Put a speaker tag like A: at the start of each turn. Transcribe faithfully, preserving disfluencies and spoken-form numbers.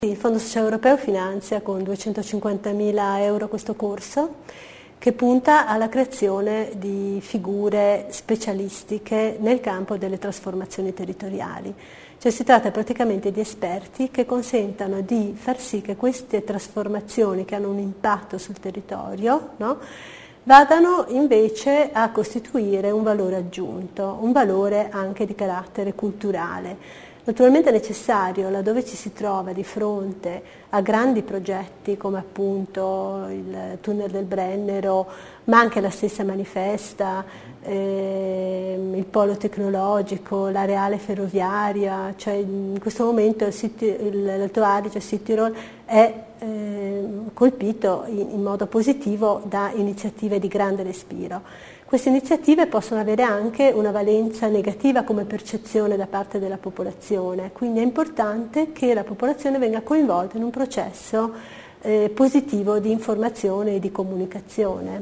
A: Il Fondo Sociale Europeo finanzia con duecentocinquantamila euro questo corso che punta alla creazione di figure specialistiche nel campo delle trasformazioni territoriali. Cioè si tratta praticamente di esperti che consentano di far sì che queste trasformazioni che hanno un impatto sul territorio, no, vadano invece a costituire un valore aggiunto, un valore anche di carattere culturale. Naturalmente è necessario, laddove ci si trova di fronte a grandi progetti come appunto il tunnel del Brennero, ma anche la stessa Manifesta, ehm, il polo tecnologico, l'areale ferroviaria, cioè in questo momento l'Alto Adige, il Südtirol è ehm, colpito in, in modo positivo da iniziative di grande respiro. Queste iniziative possono avere anche una valenza negativa come percezione da parte della popolazione, quindi è importante che la popolazione venga coinvolta in un processo eh, positivo di informazione e di comunicazione.